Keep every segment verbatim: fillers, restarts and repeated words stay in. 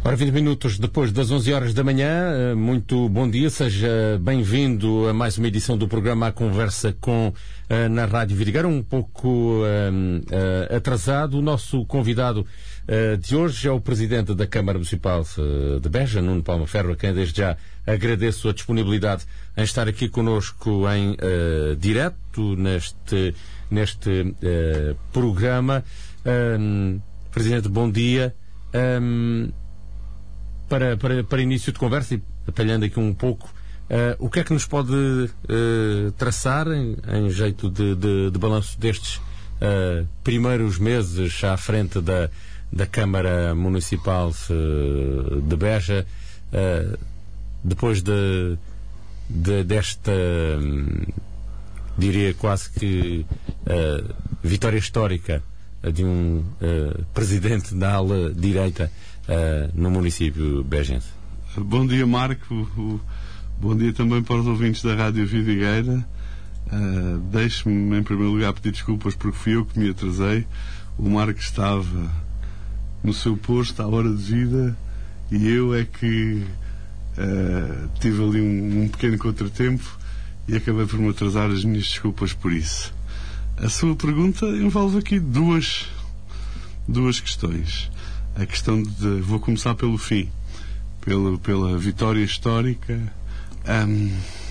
Ora, vinte minutos depois das onze horas da manhã, muito bom dia, seja bem-vindo a mais uma edição do programa A Conversa com uh, na Rádio Vidigueira, um pouco uh, uh, atrasado. O nosso convidado uh, de hoje é o Presidente da Câmara Municipal uh, de Beja, Nuno Palma Ferro, a quem desde já agradeço a disponibilidade em estar aqui connosco em uh, direto neste, neste uh, programa. Um, Presidente, bom dia. Um, Para, para, para início de conversa e atalhando aqui um pouco, uh, o que é que nos pode uh, traçar em, em jeito de, de, de balanço destes uh, primeiros meses à frente da, da Câmara Municipal uh, de Beja, uh, depois de, de, desta, um, diria quase que, uh, vitória histórica de um uh, presidente da ala direita Uh, no município bejense. Bom dia, Marco. Bom dia também para os ouvintes da Rádio Vidigueira. Uh, Deixe-me, em primeiro lugar, pedir desculpas porque fui eu que me atrasei. O Marco estava no seu posto à hora de vida e eu é que uh, tive ali um, um pequeno contratempo e acabei por me atrasar. As minhas desculpas por isso. A sua pergunta envolve aqui duas, duas questões. A questão de... Vou começar pelo fim. Pela, pela vitória histórica. Um,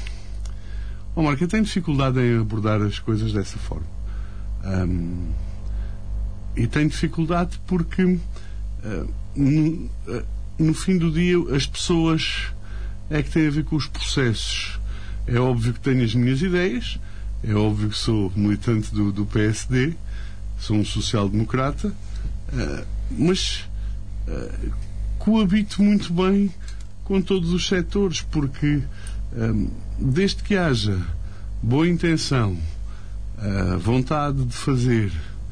oh, Marco, eu tenho dificuldade em abordar as coisas dessa forma. Um, e tenho dificuldade porque uh, no, uh, no fim do dia as pessoas é que têm a ver com os processos. É óbvio que tenho as minhas ideias. É óbvio que sou militante do, do P S D. Sou um social-democrata. Uh, mas Uh, coabito muito bem com todos os setores, porque um, desde que haja boa intenção, uh, vontade de fazer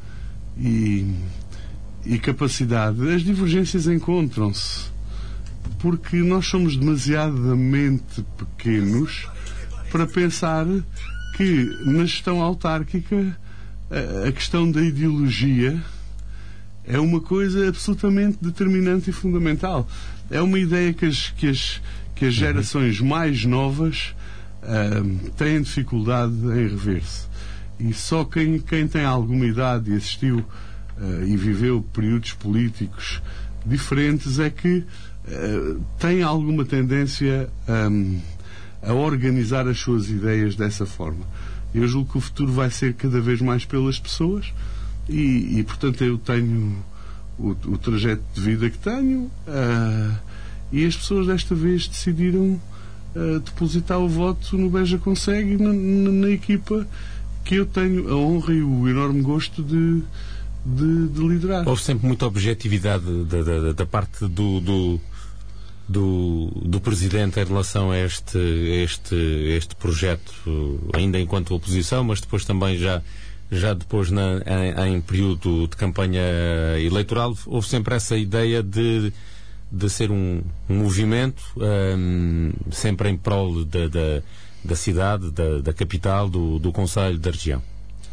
e, e capacidade, as divergências encontram-se, porque nós somos demasiadamente pequenos para pensar que na gestão autárquica a, a questão da ideologia é uma coisa absolutamente determinante e fundamental. É uma ideia que as, que as, que as gerações mais novas uh, têm dificuldade em rever-se. E só quem, quem tem alguma idade e assistiu uh, e viveu períodos políticos diferentes é que uh, tem alguma tendência um, a organizar as suas ideias dessa forma. Eu julgo que o futuro vai ser cada vez mais pelas pessoas. E, e, portanto, eu tenho o, o trajeto de vida que tenho uh, e as pessoas desta vez decidiram uh, depositar o voto no Beja Consegue, na, na, na equipa que eu tenho a honra e o enorme gosto de, de, de liderar. Houve sempre muita objetividade da, da, da parte do, do, do, do Presidente em relação a este, este, este projeto, ainda enquanto oposição, mas depois também já já depois na, em, em período de campanha eleitoral, houve sempre essa ideia de, de ser um, um movimento um, sempre em prol da, da, da cidade, da, da capital, do, do concelho, da região.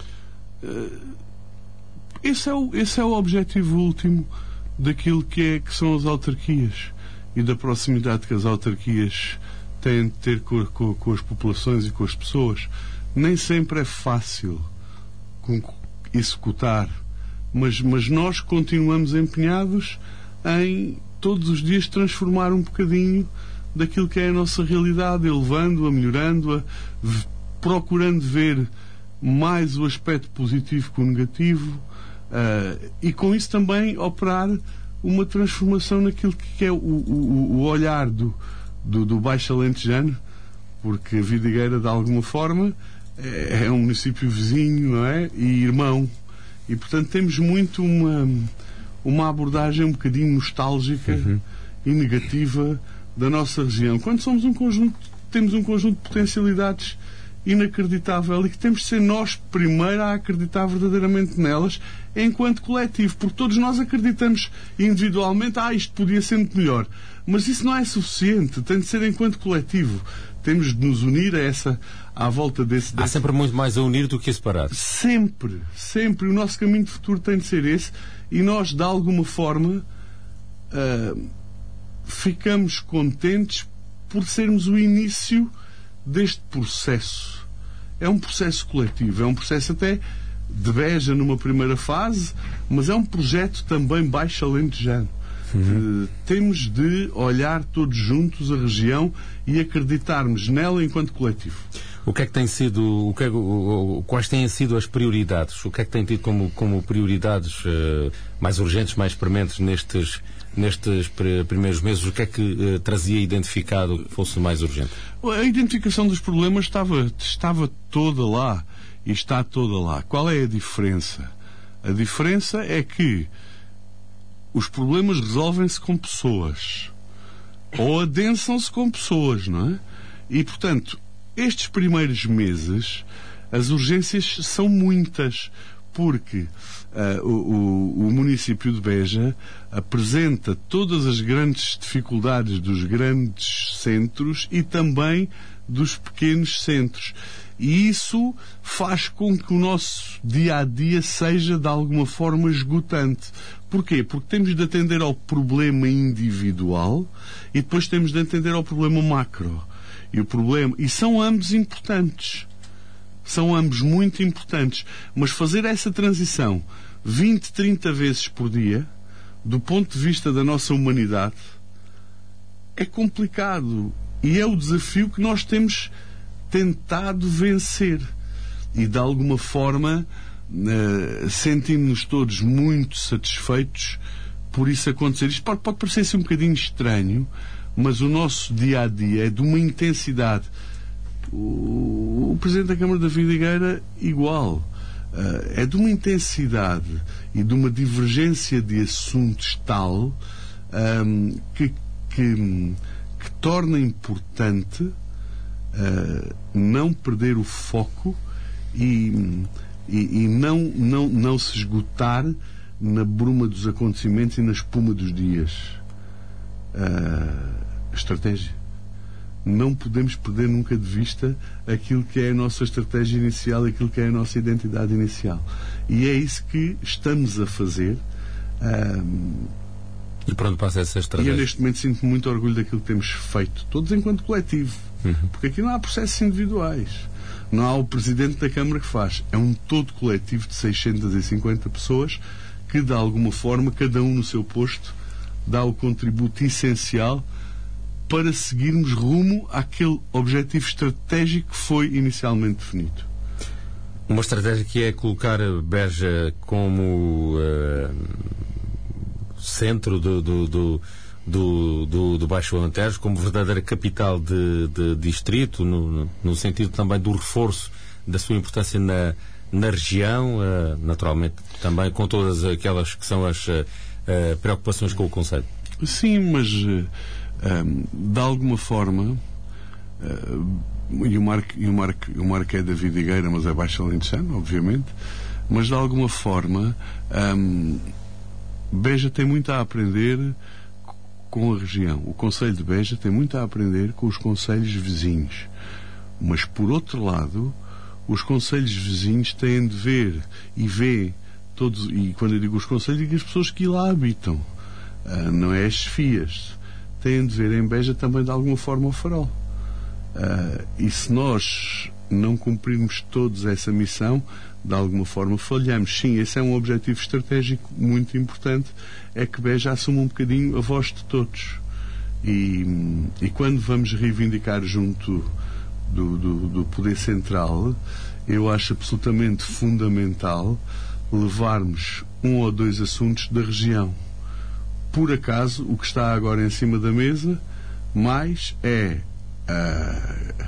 Esse é, o, esse é o objetivo último daquilo que, é, que são as autarquias e da proximidade que as autarquias têm de ter com, com, com as populações e com as pessoas. Nem sempre é fácil executar, mas, mas nós continuamos empenhados em todos os dias transformar um bocadinho daquilo que é a nossa realidade, elevando-a, melhorando-a, procurando ver mais o aspecto positivo que o negativo, uh, e com isso também operar uma transformação naquilo que é o, o, o olhar do, do, do Baixo Alentejano, porque a Vidigueira, de alguma forma, é um município vizinho, não é? E irmão. E, portanto, temos muito uma, uma abordagem um bocadinho nostálgica uhum. e negativa da nossa região. Quando somos um conjunto, temos um conjunto de potencialidades inacreditável e que temos de ser nós primeiro a acreditar verdadeiramente nelas enquanto coletivo, porque todos nós acreditamos individualmente, ah, isto podia ser muito melhor. Mas isso não é suficiente, tem de ser enquanto coletivo. Temos de nos unir a essa, à volta desse... desse... Há sempre muito mais a unir do que a separar. Sempre, sempre. O nosso caminho de futuro tem de ser esse e nós, de alguma forma, uh, ficamos contentes por sermos o início deste processo. É um processo coletivo, é um processo até de Beja numa primeira fase, mas é um projeto também baixo alentejano. Uhum. Uh, temos de olhar todos juntos a região e acreditarmos nela enquanto coletivo. O que é que tem sido, o que é, o, o, quais têm sido as prioridades? O que é que tem tido como, como prioridades uh, mais urgentes, mais prementes nestes, nestes pr- primeiros meses? O que é que uh, trazia identificado que fosse mais urgente? A identificação dos problemas estava, estava toda lá e está toda lá. Qual é a diferença? A diferença é que os problemas resolvem-se com pessoas ou adensam-se com pessoas, não é? E, portanto, estes primeiros meses, as urgências são muitas, porque uh, o, o, o município de Beja apresenta todas as grandes dificuldades dos grandes centros e também dos pequenos centros. E isso faz com que o nosso dia-a-dia seja, de alguma forma, esgotante. Porquê? Porque temos de atender ao problema individual e depois temos de atender ao problema macro. E, o problema... e são ambos importantes. São ambos muito importantes. Mas fazer essa transição vinte, trinta vezes por dia, do ponto de vista da nossa humanidade, é complicado. E é o desafio que nós temos tentado vencer. E, de alguma forma, uh, sentimos-nos todos muito satisfeitos por isso acontecer. Isto pode, pode parecer assim um bocadinho estranho, mas o nosso dia-a-dia é de uma intensidade. O, o Presidente da Câmara da Vidigueira, igual. Uh, é de uma intensidade e de uma divergência de assuntos tal um, que, que, que torna importante uh, não perder o foco e, e, e não, não, não se esgotar na bruma dos acontecimentos e na espuma dos dias. Uh, estratégia. Não podemos perder nunca de vista aquilo que é a nossa estratégia inicial, aquilo que é a nossa identidade inicial. E é isso que estamos a fazer. Um, e para onde passa essa estratégia? E eu neste momento sinto muito orgulho daquilo que temos feito, todos enquanto coletivo. Uhum. Porque aqui não há processos individuais. Não há o Presidente da Câmara que faz. É um todo coletivo de seiscentas e cinquenta pessoas que, de alguma forma, cada um no seu posto, dá o contributo essencial para seguirmos rumo àquele objetivo estratégico que foi inicialmente definido. Uma estratégia que é colocar Beja como uh, centro do, do, do, do, do, do Baixo Alentejo, como verdadeira capital de, de distrito, no, no sentido também do reforço da sua importância na, na região, uh, naturalmente também com todas aquelas que são as uh, uh, preocupações com o Conselho. Sim, mas... Uh, Um, de alguma forma, uh, e o Marco, e o Marco, o Marco é da Vidigueira, mas é baixo alentejano, obviamente, mas de alguma forma um, Beja tem muito a aprender com a região. O Conselho de Beja tem muito a aprender com os concelhos vizinhos. Mas, por outro lado, os concelhos vizinhos têm de ver e ver todos, e quando eu digo os concelhos, digo as pessoas que lá habitam, uh, não é as chefias. Têm de ver em Beja também de alguma forma o farol. Uh, e se nós não cumprirmos todos essa missão, de alguma forma falhamos. Sim, esse é um objetivo estratégico muito importante, é que Beja assuma um bocadinho a voz de todos. E, e quando vamos reivindicar junto do, do, do Poder Central, eu acho absolutamente fundamental levarmos um ou dois assuntos da região. Por acaso, o que está agora em cima da mesa mais é, uh,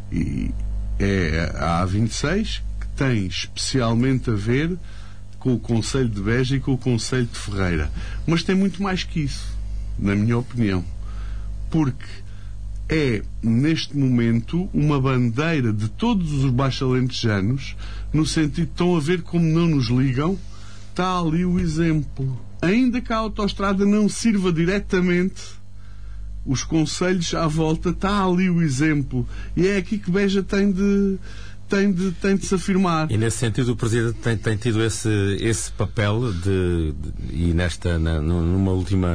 é a A vinte e seis, que tem especialmente a ver com o Concelho de Beja e com o Concelho de Ferreira. Mas tem muito mais que isso, na minha opinião. Porque é, neste momento, uma bandeira de todos os baixo-alentejanos, no sentido de estão a ver como não nos ligam, está ali o exemplo. Ainda que a autoestrada não sirva diretamente, os concelhos à volta, está ali o exemplo. E é aqui que Beja tem de, tem de, tem de se afirmar. E nesse sentido o Presidente tem, tem tido esse, esse papel de, de, e nesta, na, numa última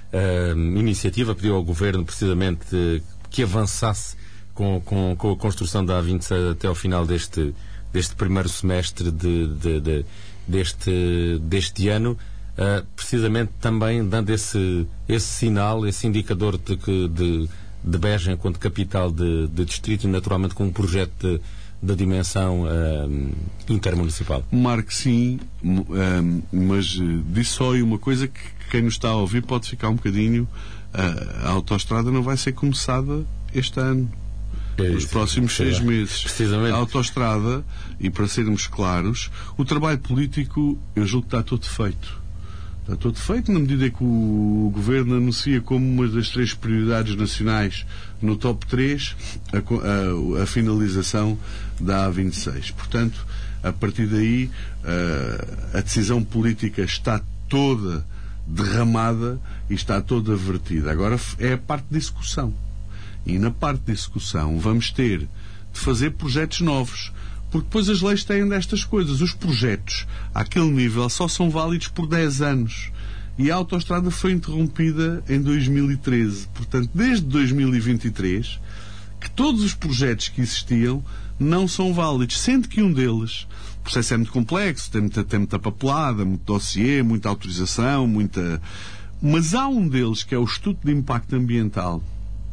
iniciativa, pediu ao Governo precisamente uh, que avançasse com, com, com a construção da A vinte e seis até ao final deste, deste primeiro semestre de, de, de, deste, deste ano, uh, precisamente também dando esse, esse sinal, esse indicador de que de, de Beja enquanto capital de, de distrito, naturalmente com um projeto de, de dimensão uh, intermunicipal. Marco, sim, um, mas uh, disse só aí uma coisa que quem nos está a ouvir pode ficar um bocadinho... Uh, a autoestrada não vai ser começada este ano, é nos próximos seis é. meses. Precisamente. A autoestrada, e para sermos claros, o trabalho político, eu julgo que está todo feito. Está todo feito na medida que o Governo anuncia como uma das três prioridades nacionais no top três a, a, a finalização da A vinte e seis. Portanto, a partir daí, a, a decisão política está toda derramada e está toda vertida. Agora é a parte de execução. E na parte de execução vamos ter de fazer projetos novos. Porque depois as leis têm destas coisas. Os projetos, àquele nível, só são válidos por dez anos. E a autoestrada foi interrompida em dois mil e treze. Portanto, desde dois mil e vinte e três, que todos os projetos que existiam não são válidos. Sendo que um deles, o processo é muito complexo, tem muita, tem muita papelada, muito dossiê, muita autorização, muita... Mas há um deles, que é o estudo de impacto ambiental.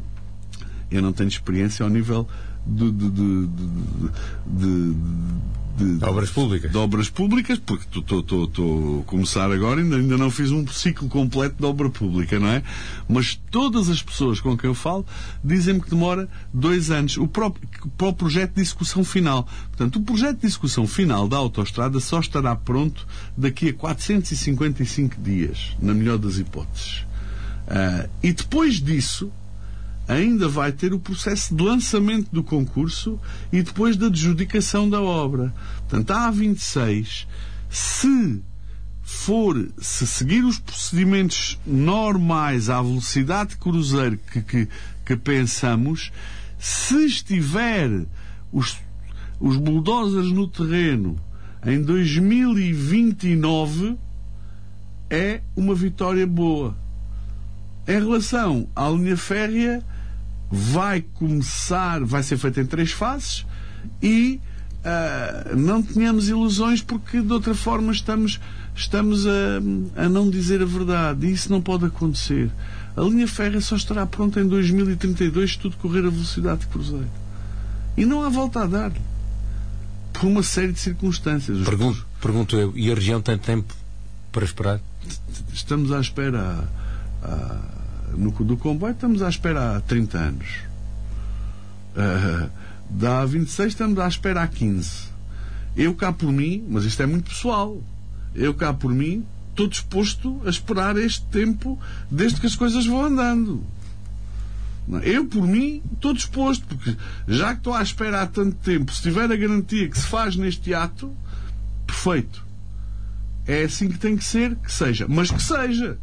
Eu não tenho experiência ao nível... De, de, de, de, de, de obras públicas. De obras públicas, porque estou a começar agora, ainda, ainda não fiz um ciclo completo de obra pública, não é? Mas todas as pessoas com quem eu falo dizem-me que demora dois anos o próprio, para o projeto de execução final. Portanto, o projeto de execução final da autoestrada só estará pronto daqui a quatrocentos e cinquenta e cinco dias, na melhor das hipóteses. Uh, e depois disso ainda vai ter o processo de lançamento do concurso e depois da adjudicação da obra. Portanto, a A vinte e seis, se for, se seguir os procedimentos normais à velocidade de cruzeiro que, que, que pensamos, se estiver os, os bulldozers no terreno em dois mil e vinte e nove, é uma vitória boa. Em relação à linha férrea, vai começar, vai ser feita em três fases e uh, não tenhamos ilusões, porque de outra forma estamos, estamos a, a não dizer a verdade, e isso não pode acontecer. A linha férrea só estará pronta em dois mil e trinta e dois, se tudo correr a velocidade de cruzeiro. E não há volta a dar, por uma série de circunstâncias. Pergunto, pergunto eu, e a região tem tempo para esperar? Estamos à espera a, a No, do comboio estamos à espera há trinta anos. Uh, da A vinte e seis estamos à espera há quinze. Eu cá por mim, mas isto é muito pessoal, eu cá por mim estou disposto a esperar este tempo desde que as coisas vão andando. Eu por mim estou disposto, porque já que estou à espera há tanto tempo, se tiver a garantia que se faz neste ato, perfeito. É assim que tem que ser, que seja. Mas que seja.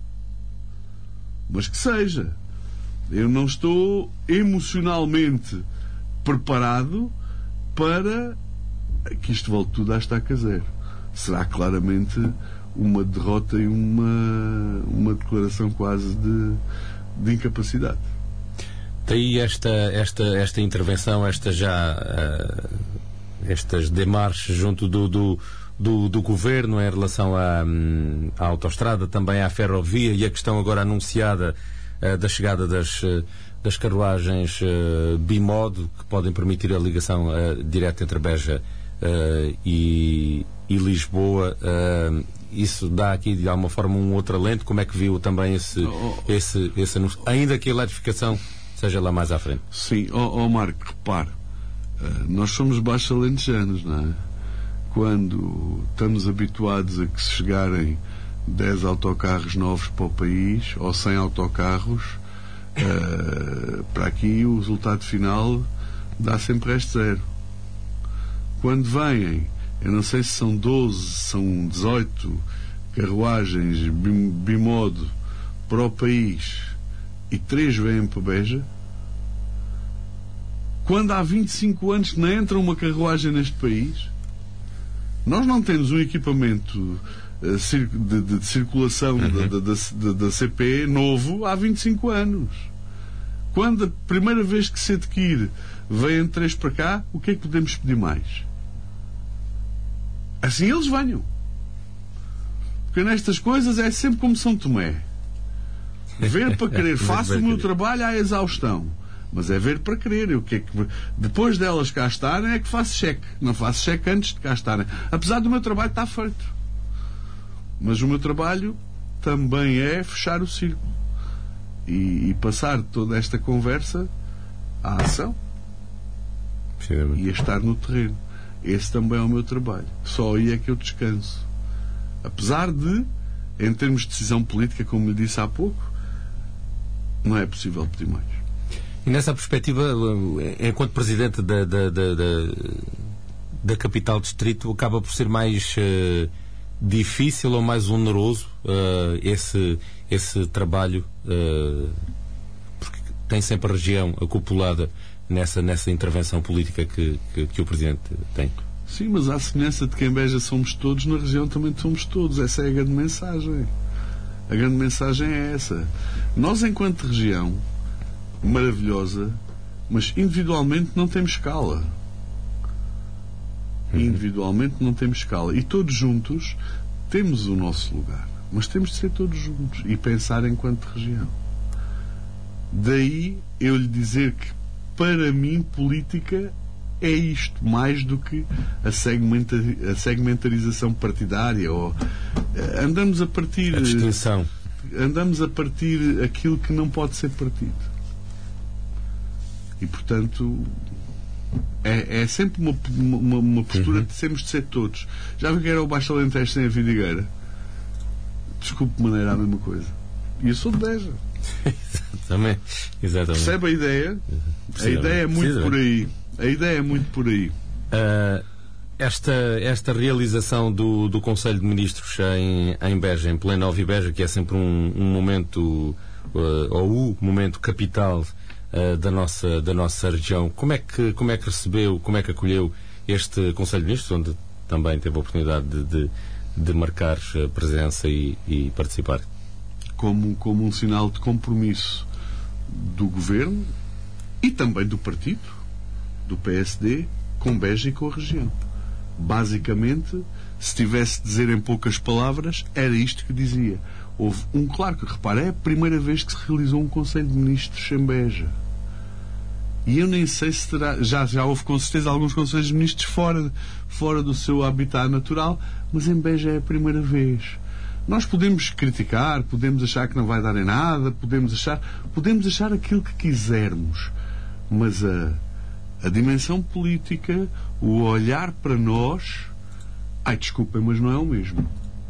Mas que seja. Eu não estou emocionalmente preparado para que isto volte tudo à estaca zero. Será claramente uma derrota e uma, uma declaração quase de, de incapacidade. Daí esta, esta, esta intervenção, esta já, uh, estas demarches junto do, do Do, do Governo em relação à, à autoestrada, também à ferrovia, e a questão agora anunciada uh, da chegada das, uh, das carruagens uh, bimodo, que podem permitir a ligação uh, direta entre Beja uh, e, e Lisboa. Uh, isso dá aqui de alguma forma um outro alento. Como é que viu também esse, oh, oh, esse, esse anúncio? Ainda que a eletrificação seja lá mais à frente. Sim, ó oh, oh Marco, repare, uh, nós somos baixo-alentejanos, não é? Quando estamos habituados a que se chegarem dez autocarros novos para o país, ou cem autocarros, uh, para aqui o resultado final dá sempre este zero. Quando vêm, eu não sei se são doze, são dezoito carruagens bimodo para o país e três vêm para Beja, quando há vinte e cinco anos que não entra uma carruagem neste país, nós não temos um equipamento de, de, de circulação uhum. da, da, da, da C P novo há vinte e cinco anos. Quando a primeira vez que se adquire vêm três para cá, o que é que podemos pedir mais? Assim eles venham. Porque nestas coisas é sempre como São Tomé. Ver para querer. Faço o meu trabalho à exaustão. Mas é ver para querer. Eu, que é que, depois delas cá estarem é que faço cheque. Não faço cheque antes de cá estarem. Apesar do meu trabalho estar feito. Mas o meu trabalho também é fechar o círculo. E, e passar toda esta conversa à ação. E a estar no terreno. Esse também é o meu trabalho. Só aí é que eu descanso. Apesar de, em termos de decisão política, como lhe disse há pouco, não é possível pedir mais. E nessa perspectiva, enquanto Presidente da, da, da, da, da capital distrito, acaba por ser mais uh, difícil ou mais oneroso uh, esse, esse trabalho, uh, porque tem sempre a região acopulada nessa, nessa intervenção política que, que, que o Presidente tem. Sim, mas à semelhança de que em Beja somos todos, na região também somos todos. Essa é a grande mensagem. A grande mensagem é essa. Nós, enquanto região maravilhosa, mas individualmente não temos escala. Uhum. Individualmente não temos escala. E todos juntos temos o nosso lugar. Mas temos de ser todos juntos e pensar enquanto região. Daí eu lhe dizer que, para mim, política é isto, mais do que a, segmenta, a segmentarização partidária. Ou, andamos a partir... A distinção. Andamos a partir aquilo que não pode ser partido. E, portanto, é, é sempre uma, uma, uma postura uhum. de sermos de ser todos. Já viu que era o Baixo Alentejo sem a Vidigueira? Desculpe, maneira a mesma coisa. E eu sou de Beja. Exatamente. Exatamente. Percebe a ideia? A ideia é muito por aí. A ideia é muito por aí. Uh, esta, esta realização do, do Conselho de Ministros em, em Beja, em pleno Alvi Beja, que é sempre um, um momento, uh, ou o momento capital uh, da, nossa, da nossa região, como é, que, como é que recebeu, como é que acolheu este Conselho de Ministros, onde também teve a oportunidade de, de, de marcar presença e, e participar? Como, como um sinal de compromisso do Governo e também do partido, do P S D, com Beja e com a região. Basicamente, se tivesse de dizer em poucas palavras, era isto que dizia. Houve um, claro que, repara, é a primeira vez que se realizou um Conselho de Ministros em Beja. E eu nem sei se terá... Já, já houve, com certeza, alguns Conselhos de Ministros fora, fora do seu habitat natural, mas em Beja é a primeira vez. Nós podemos criticar, podemos achar que não vai dar em nada, podemos achar, podemos achar aquilo que quisermos, mas a, a dimensão política, o olhar para nós, ai, desculpem, mas não é o mesmo.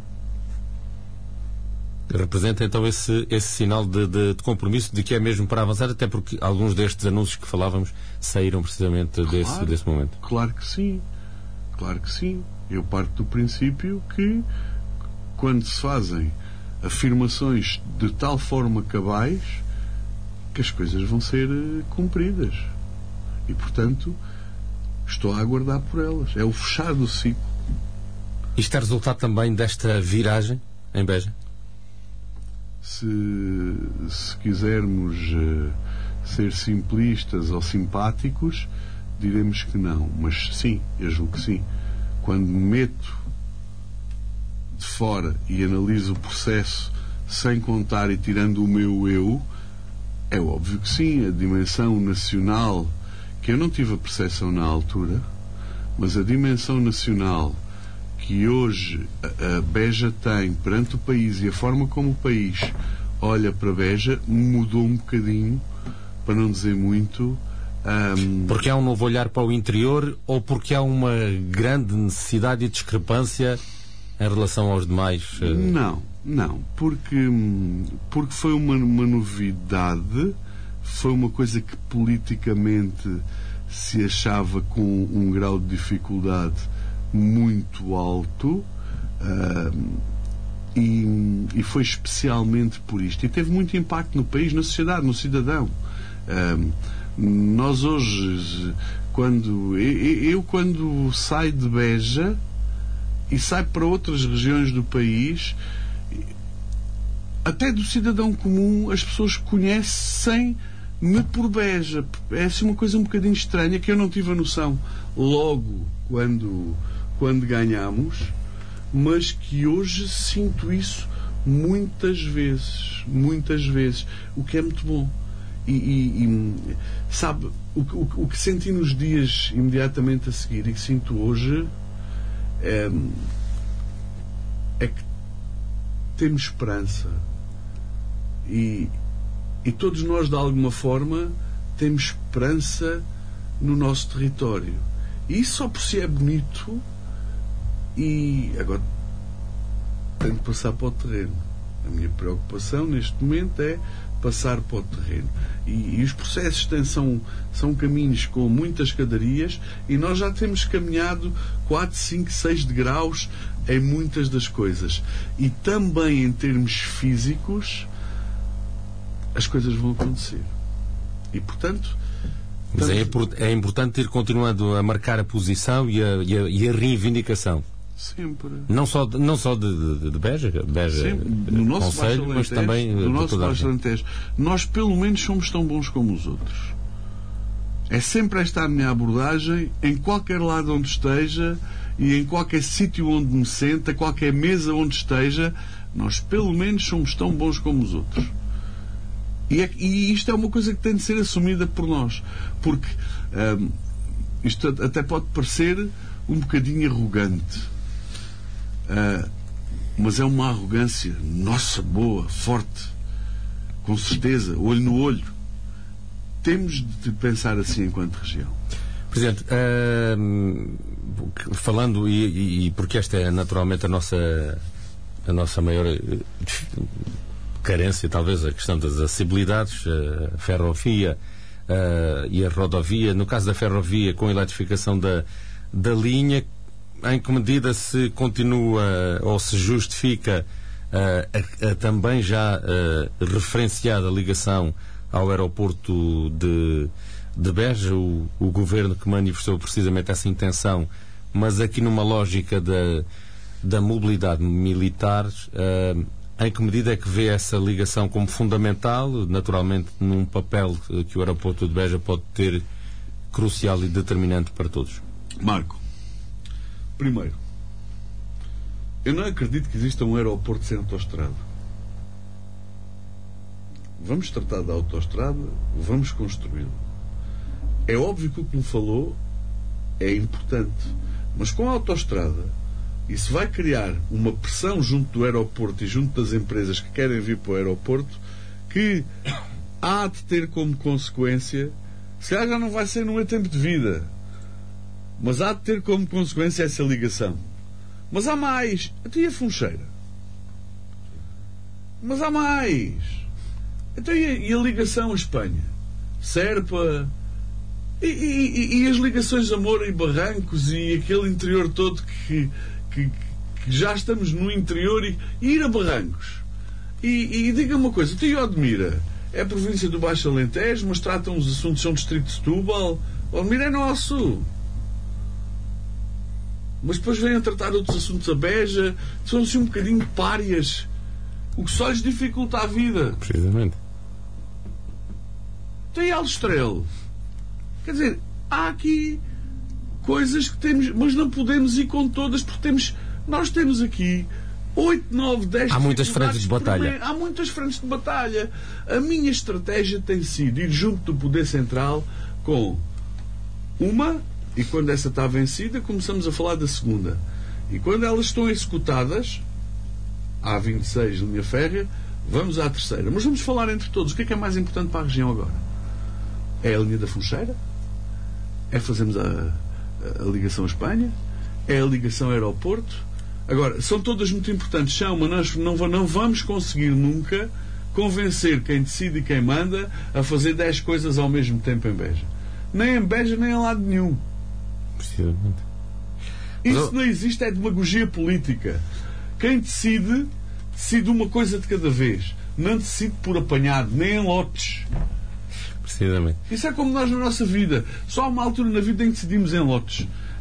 Representa então esse, esse sinal de, de, de compromisso de que é mesmo para avançar, até porque alguns destes anúncios que falávamos saíram precisamente claro, desse, desse momento. Claro que sim, claro que sim. Eu parto do princípio que quando se fazem afirmações de tal forma cabais que as coisas vão ser cumpridas. E, portanto, estou a aguardar por elas. É o fechar do ciclo. Isto é resultado também desta viragem em Beja? Se, se quisermos uh, ser simplistas ou simpáticos, diremos que não. Mas sim, eu julgo que sim. Quando me meto de fora e analiso o processo sem contar e tirando o meu eu, é óbvio que sim, a dimensão nacional, que eu não tive a percepção na altura, mas a dimensão nacional que hoje a, a Beja tem perante o país e a forma como o país olha para Beja mudou um bocadinho, para não dizer muito. Um... Porque há um novo olhar para o interior ou porque há uma grande necessidade e discrepância em relação aos demais? Uh... Não, não, porque, porque foi uma, uma novidade, foi uma coisa que politicamente se achava com um grau de dificuldade muito alto uh, e, e foi especialmente por isto. E teve muito impacto no país, na sociedade, no cidadão. Uh, nós hoje, quando eu, eu quando saio de Beja, e sai para outras regiões do país. Até do cidadão comum as pessoas conhecem-me por Beja. É assim uma coisa um bocadinho estranha que eu não tive a noção logo quando, quando ganhámos, mas que hoje sinto isso muitas vezes, muitas vezes, o que é muito bom. E, e, e sabe, o, o, o que senti nos dias imediatamente a seguir e que sinto hoje é, é que temos esperança e, e todos nós de alguma forma temos esperança no nosso território, e isso só por si é bonito. E agora tenho de passar para o terreno. A minha preocupação neste momento é passar para o terreno. E, e os processos de extensão são caminhos com muitas escadarias, e nós já temos caminhado quatro, cinco, seis degraus em muitas das coisas. E também em termos físicos as coisas vão acontecer. E portanto... Mas é, é importante ir continuando a marcar a posição e a, e a, e a reivindicação. Sempre. Não só, não só de, de, de Beja, Beja no nosso Conselho, mas também no de nosso toda a Baixo Alentejo. Nós, pelo menos, somos tão bons como os outros. É sempre esta a minha abordagem, em qualquer lado onde esteja e em qualquer sítio onde me senta, qualquer mesa onde esteja, nós, pelo menos, somos tão bons como os outros. E, é, e isto é uma coisa que tem de ser assumida por nós. Porque hum, isto até pode parecer um bocadinho arrogante. Uh, mas é uma arrogância, nossa, boa, forte, com certeza, olho no olho. Temos de pensar assim enquanto região. Presidente, uh, falando, e, e porque esta é naturalmente a nossa, a nossa maior carência, talvez, a questão das acessibilidades, a ferrovia uh, e a rodovia. No caso da ferrovia, com a eletrificação da, da linha, em que medida se continua ou se justifica uh, a, a também já uh, referenciada ligação ao aeroporto de, de Beja, o, o governo que manifestou precisamente essa intenção, mas aqui numa lógica da, da mobilidade militar, uh, em que medida é que vê essa ligação como fundamental, naturalmente num papel que o aeroporto de Beja pode ter crucial e determinante para todos? Marco, primeiro, eu não acredito que exista um aeroporto sem autoestrada. Vamos tratar da autoestrada, vamos construí-la. É óbvio que o que me falou é importante, mas com a autoestrada isso vai criar uma pressão junto do aeroporto e junto das empresas que querem vir para o aeroporto, que há de ter como consequência, se calhar já não vai ser no meu tempo de vida, mas há de ter como consequência essa ligação. Mas há mais. Até a Funcheira. Mas há mais. Então, e a, e a ligação à Espanha? Serpa. E, e, e as ligações a Moura e Barrancos e aquele interior todo que, que, que já estamos no interior, e, e ir a Barrancos. E, e diga uma coisa, Tio Odmira é a província do Baixo Alentejo, mas tratam os assuntos, são distrito de Setúbal. Odmira é nosso. Mas depois vêm a tratar outros assuntos a Beja, são assim um bocadinho párias, o que só lhes dificulta a vida. Precisamente. Tem Alstrel. Quer dizer, há aqui coisas que temos, mas não podemos ir com todas, porque temos, nós temos aqui oito, nove, dez... Há muitas frentes de batalha. Há muitas frentes de batalha. A minha estratégia tem sido ir junto do Poder Central com uma... E quando essa está vencida, começamos a falar da segunda. E quando elas estão executadas, há vinte e seis linha férrea, vamos à terceira. Mas vamos falar entre todos. O que é que é mais importante para a região agora? É a linha da Funcheira? É fazermos a, a, a ligação à Espanha? É a ligação ao aeroporto? Agora, são todas muito importantes. São, mas nós não, não vamos conseguir nunca convencer quem decide e quem manda a fazer dez coisas ao mesmo tempo em Beja. Nem em Beja, nem em lado nenhum. Precisamente. Isso não existe, é demagogia política. Quem decide, decide uma coisa de cada vez. Não decide por apanhado, nem em lotes. Precisamente. Isso é como nós na nossa vida. Só há uma altura na vida em que decidimos em lotes.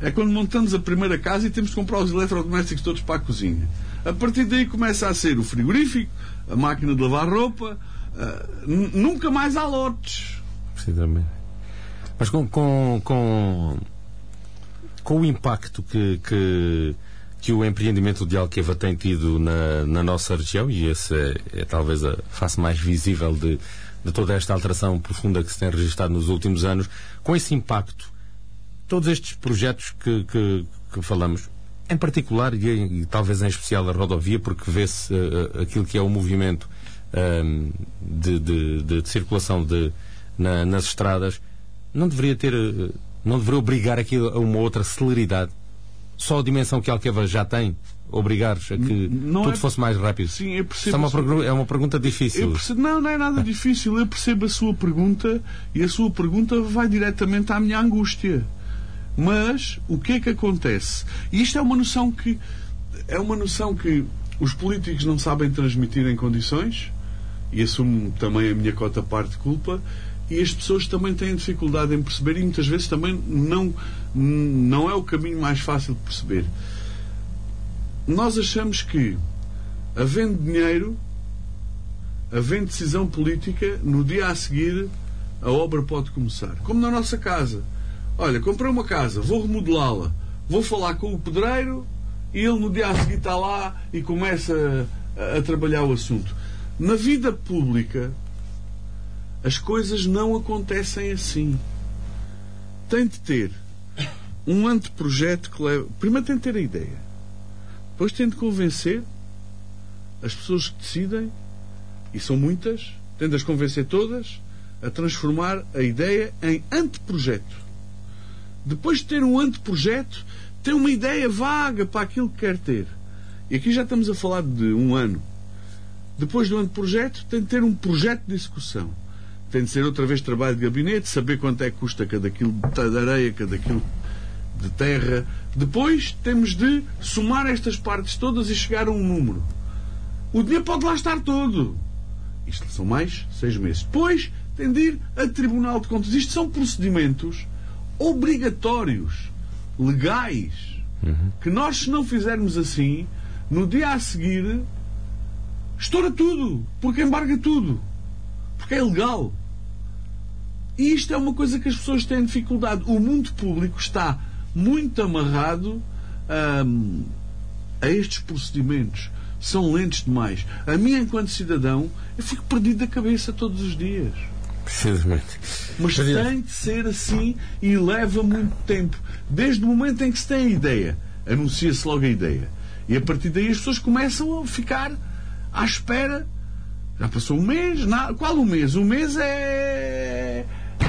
É quando montamos a primeira casa e temos de comprar os eletrodomésticos todos para a cozinha. A partir daí começa a ser o frigorífico, a máquina de lavar roupa, uh, nunca mais há lotes. Precisamente. Mas com, com, com, com o impacto que, que, que o empreendimento de Alqueva tem tido na, na nossa região, e esse é, é talvez a face mais visível de, de toda esta alteração profunda que se tem registrado nos últimos anos, com esse impacto, todos estes projetos que, que, que falamos, em particular e, e talvez em especial a rodovia, porque vê-se uh, aquilo que é o movimento um, de, de, de, de circulação de, na, nas estradas, não deveria ter, uh, não deveria obrigar aqui a uma outra celeridade? Só a dimensão que Alqueva já tem obrigar a que não tudo é... fosse mais rápido? Sim, eu percebo. É uma, sua... é uma pergunta difícil. Eu percebo... Não, não é nada ah. difícil. Eu percebo a sua pergunta e a sua pergunta vai diretamente à minha angústia. Mas o que é que acontece? E isto é uma noção que é uma noção que os políticos não sabem transmitir em condições, e assumo também a minha cota parte de culpa, e as pessoas também têm dificuldade em perceber, e muitas vezes também não, não é o caminho mais fácil de perceber. Nós achamos que, havendo dinheiro, havendo decisão política, no dia a seguir a obra pode começar. Como na nossa casa. Olha, comprei uma casa, vou remodelá-la, vou falar com o pedreiro e ele no dia a seguir está lá e começa a, a trabalhar o assunto. Na vida pública, as coisas não acontecem assim. Tem de ter um anteprojeto que leva... Primeiro tem de ter a ideia. Depois tem de convencer as pessoas que decidem, e são muitas, tem de as convencer todas a transformar a ideia em anteprojeto. Depois de ter um anteprojeto, tem uma ideia vaga para aquilo que quer ter. E aqui já estamos a falar de um ano. Depois do anteprojeto, tem de ter um projeto de execução. Tem de ser outra vez trabalho de gabinete, saber quanto é que custa cada quilo de areia, cada quilo de terra. Depois temos de somar estas partes todas e chegar a um número. O dinheiro pode lá estar todo. Isto são mais seis meses. Depois tem de ir a Tribunal de Contas. Isto são procedimentos obrigatórios, legais, uhum. que nós, se não fizermos assim, no dia a seguir estoura tudo, porque embarga tudo, porque é ilegal. E isto é uma coisa que as pessoas têm dificuldade. O mundo público está muito amarrado hum, a estes procedimentos. São lentos demais. A mim, enquanto cidadão, eu fico perdido da cabeça todos os dias. Precisamente. Mas tem de ser assim e leva muito tempo. Desde o momento em que se tem a ideia, anuncia-se logo a ideia. E a partir daí as pessoas começam a ficar à espera. Já passou um mês? Não, qual o mês? O mês é...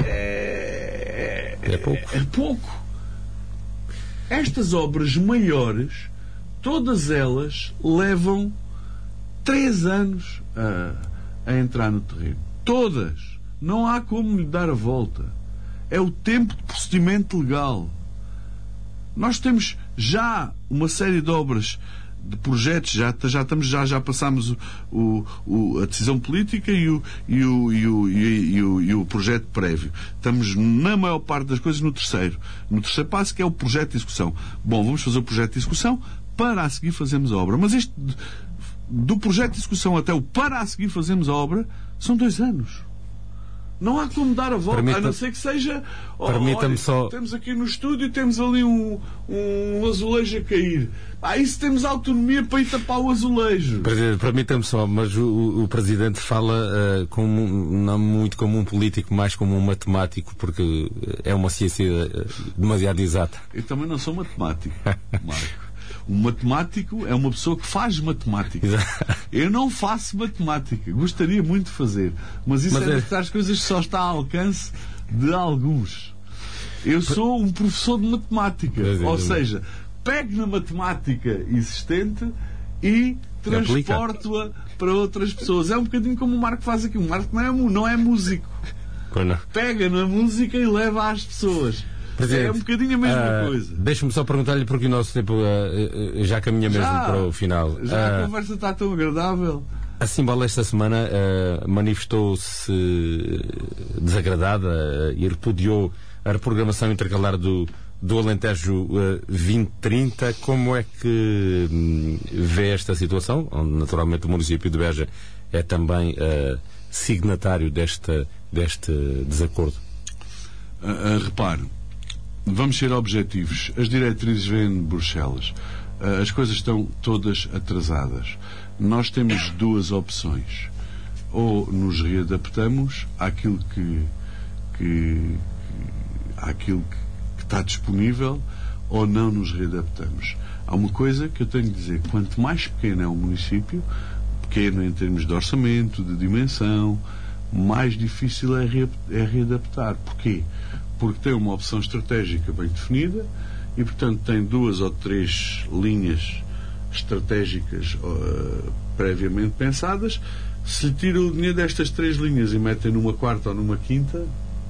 É, é pouco. É pouco. Estas obras maiores, todas elas levam três anos a, a entrar no terreno. Todas. Não há como lhe dar a volta. É o tempo de procedimento legal. Nós temos já uma série de obras, de projetos, já, já, estamos, já, já passámos o, o, a decisão política e o, e, o, e, o, e, o, e o projeto prévio. Estamos, na maior parte das coisas, no terceiro. No terceiro passo, que é o projeto de execução. Bom, vamos fazer o projeto de execução, para a seguir fazemos a obra. Mas este, do projeto de execução até o para a seguir fazemos a obra, são dois anos. Não há como dar a volta, Permita... a não ser que seja... Oh, Permita-me olha, só... Temos aqui no estúdio, temos ali um, um azulejo a cair. Ah, isso temos autonomia para ir tapar o azulejo. Permita-me só, mas o, o Presidente fala uh, como, não muito como um político, mais como um matemático, porque é uma ciência demasiado exata. Eu também não sou matemático, Marco. Um matemático é uma pessoa que faz matemática. Eu não faço matemática. Gostaria muito de fazer. Mas isso mas é das é... coisas que só está ao alcance de alguns. Eu sou um professor de matemática. É, ou seja, pego na matemática existente e transporto-a para outras pessoas. É um bocadinho como o Marco faz aqui. O Marco não é, não é músico. Não. Pega na música e leva às pessoas. Presidente, é um bocadinho a mesma uh, coisa. Deixe-me só perguntar-lhe, porque o nosso tempo uh, já caminha mesmo já, para o final. Já uh, a conversa está tão agradável. A Cimbal esta semana uh, manifestou-se desagradada uh, e repudiou a reprogramação intercalar do, do Alentejo uh, vinte trinta. Como é que hum, vê esta situação, onde naturalmente o município de Beja é também uh, signatário desta, deste desacordo? Uh, uh, repare, vamos ser objetivos. As diretrizes vêm de Bruxelas. Uh, as coisas estão todas atrasadas. Nós temos duas opções. Ou nos readaptamos àquilo que, que, àquilo que, que está disponível, ou não nos readaptamos. Há uma coisa que eu tenho de dizer: quanto mais pequeno é um município, pequeno em termos de orçamento, de dimensão, mais difícil é, re, é readaptar. Porquê? Porque tem uma opção estratégica bem definida e, portanto, tem duas ou três linhas estratégicas uh, previamente pensadas. Se lhe tira o dinheiro destas três linhas e metem numa quarta ou numa quinta,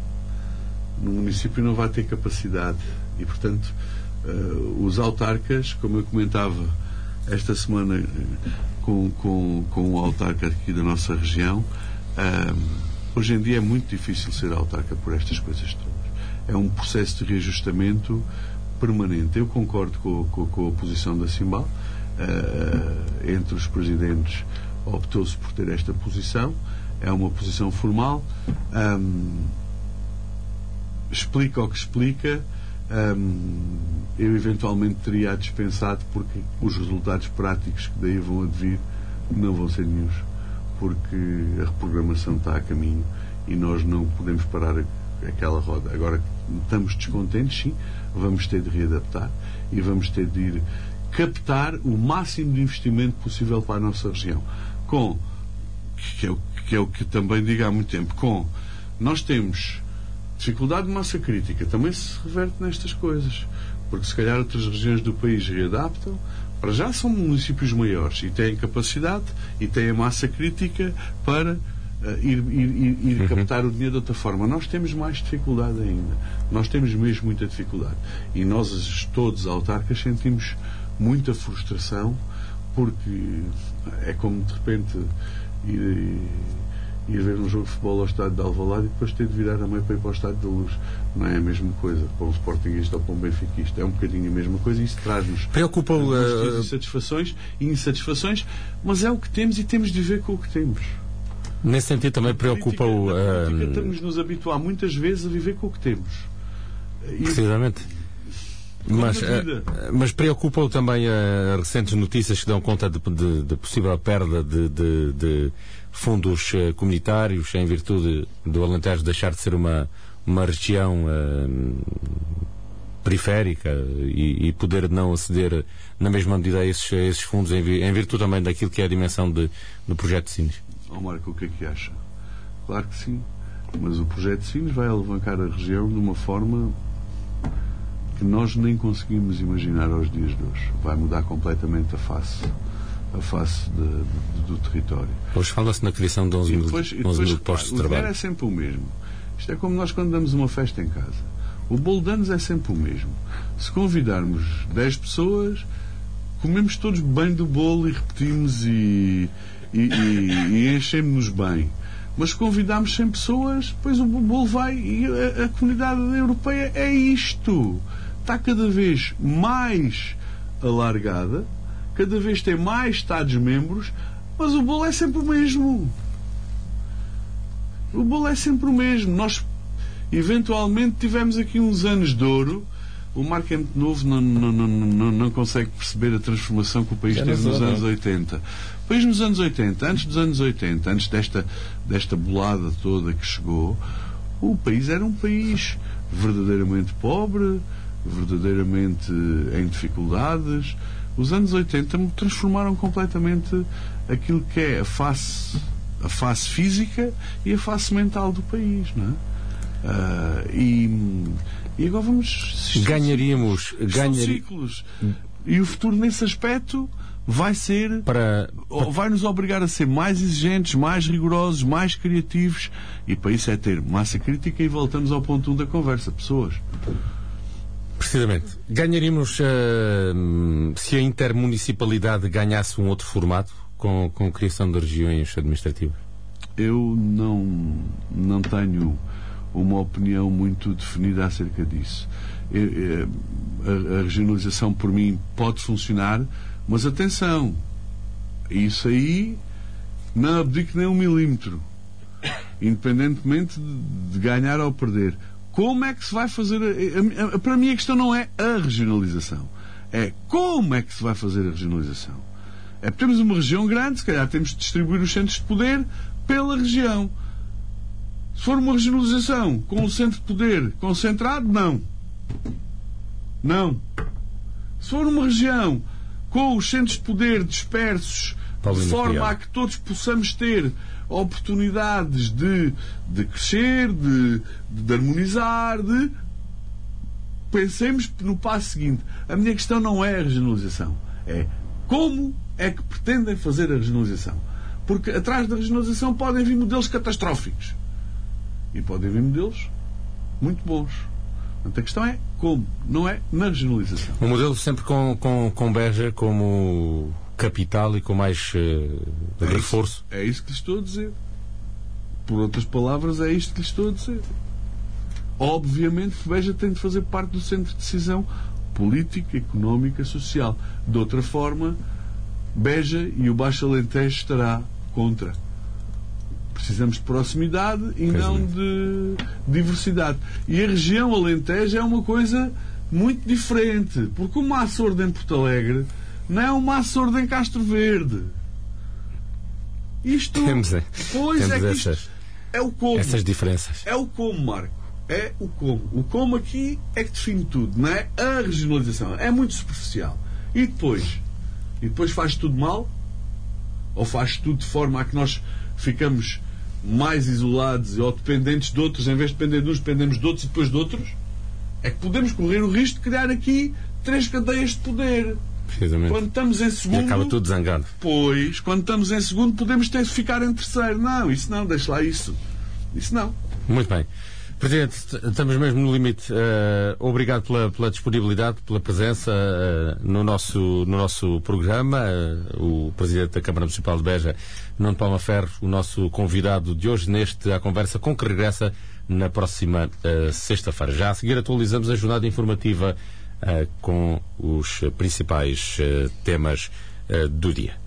no município não vai ter capacidade. E, portanto, uh, os autarcas, como eu comentava esta semana com, com, com o autarca aqui da nossa região, uh, hoje em dia é muito difícil ser autarca por estas coisas todas. É um processo de reajustamento permanente. Eu concordo com, com, com a posição da Simbal. Uh, entre os presidentes optou-se por ter esta posição. É uma posição formal. Um, explica o que explica. Um, eu eventualmente teria a dispensado, porque os resultados práticos que daí vão advir não vão ser nenhuns, porque a reprogramação está a caminho e nós não podemos parar aquela roda. Agora, estamos descontentes, sim, vamos ter de readaptar e vamos ter de ir captar o máximo de investimento possível para a nossa região. Com, que é o que, é o que também digo há muito tempo, com, nós temos dificuldade de massa crítica, também se reverte nestas coisas, porque se calhar outras regiões do país readaptam. Para já são municípios maiores e têm capacidade e têm a massa crítica para uh, ir, ir, ir uhum. captar o dinheiro de outra forma. Nós temos mais dificuldade ainda. Nós temos mesmo muita dificuldade. E nós, todos autarcas, sentimos muita frustração, porque é como de repente ir, ir ver um jogo de futebol ao estádio de Alvalade e depois ter de virar a meio para ir para o estádio da Luz. Não é a mesma coisa para um sportinguista ou para um benfiquista. É um bocadinho a mesma coisa e isso traz-nos preocupa uh... insatisfações e insatisfações, mas é o que temos e temos de viver com o que temos. Nesse sentido também preocupa o... Uh... Estamos nos a habituar muitas vezes a viver com o que temos. E... Precisamente. Mas, mas preocupa-o também uh, recentes notícias que dão conta de, de, de possível perda de, de, de fundos uh, comunitários em virtude do Alentejo deixar de ser uma, uma região uh, periférica e, e poder não aceder na mesma medida a esses, a esses fundos em, em virtude também daquilo que é a dimensão de, do projeto de Sines. Oh, Marco, o que é que acha? Claro que sim, mas o projeto de Sines vai alavancar a região de uma forma que nós nem conseguimos imaginar aos dias de hoje. Vai mudar completamente a face, a face de, de, do território. Hoje fala-se na criação de onze mil postos de trabalho. O dinheiro é sempre o mesmo. Isto é como nós quando damos uma festa em casa. O bolo de anos é sempre o mesmo. Se convidarmos dez pessoas, comemos todos bem do bolo e repetimos e, e, e, e enchemos-nos bem. Mas convidamos cem pessoas, depois o bolo vai e a, a comunidade europeia é isto. Está cada vez mais alargada, cada vez tem mais Estados-membros, mas o bolo é sempre o mesmo. O bolo é sempre o mesmo. Nós, eventualmente, tivemos aqui uns anos de ouro. O Marco é muito novo, não, não, não, não, não consegue perceber a transformação que o país teve nos anos oitenta. O país nos anos oitenta, antes dos anos oitenta, antes desta, desta bolada toda que chegou, o país era um país verdadeiramente pobre, verdadeiramente em dificuldades. Os anos oitenta transformaram completamente aquilo que é a face, a face física e a face mental do país, não é? Uh, e, e agora vamos... Ganharíamos... Ganhar... ciclos. E o futuro nesse aspecto vai ser... Para, para... vai nos obrigar a ser mais exigentes, mais rigorosos, mais criativos. E para isso é ter massa crítica e voltamos ao ponto um da conversa. Pessoas. Precisamente. Ganharíamos uh, se a intermunicipalidade ganhasse um outro formato com, com a criação de regiões administrativas? Eu não, não tenho uma opinião muito definida acerca disso. A, a regionalização, por mim, pode funcionar, mas atenção, isso aí não abdique nem um milímetro, independentemente de, de ganhar ou perder. Como é que se vai fazer? A, a, a, para mim, a questão não é a regionalização, é como é que se vai fazer a regionalização. É porque temos uma região grande, se calhar temos de distribuir os centros de poder pela região. Se for uma regionalização com o centro de poder concentrado, não. Não. Se for uma região com os centros de poder dispersos, de forma a que todos possamos ter oportunidades de, de crescer, de, de harmonizar, de... Pensemos no passo seguinte. A minha questão não é a regionalização. É como é que pretendem fazer a regionalização. Porque atrás da regionalização podem vir modelos catastróficos. E podem vir modelos muito bons. Portanto, a questão é como, não é na regionalização. Um modelo sempre com, com, com Beja como capital e com mais uh, é reforço. Isso, é isso que lhe estou a dizer. Por outras palavras, é isto que lhe estou a dizer. Obviamente que Beja tem de fazer parte do centro de decisão política, económica, social. De outra forma, Beja e o Baixo Alentejo estará contra. Precisamos de proximidade e pois não é. de diversidade. E a região Alentejo é uma coisa muito diferente, porque uma Açorda em Porto Alegre não é uma Açorda em Castro Verde. Isto, temos, é. pois temos é que essas, isto é o como. essas diferenças. É o como, Marco. É o como. O como aqui é que define tudo, não é a regionalização. É muito superficial. E depois? E depois faz tudo mal? Ou faz tudo de forma a que nós ficamos mais isolados ou dependentes de outros, em vez de depender de uns, dependemos de outros e depois de outros? É que podemos correr o risco de criar aqui três cadeias de poder. Precisamente. Quando estamos em segundo... E acaba tudo zangado. Pois, quando estamos em segundo, podemos ter de ficar em terceiro. Não, isso não, deixa lá isso. Isso não. Muito bem. Presidente, estamos mesmo no limite. Uh, obrigado pela, pela disponibilidade, pela presença uh, no, nosso, no nosso programa. Uh, o Presidente da Câmara Municipal de Beja, Nuno Palma Ferro, o nosso convidado de hoje neste A Conversa, com que regressa na próxima uh, sexta-feira. Já a seguir atualizamos a jornada informativa uh, com os principais uh, temas uh, do dia.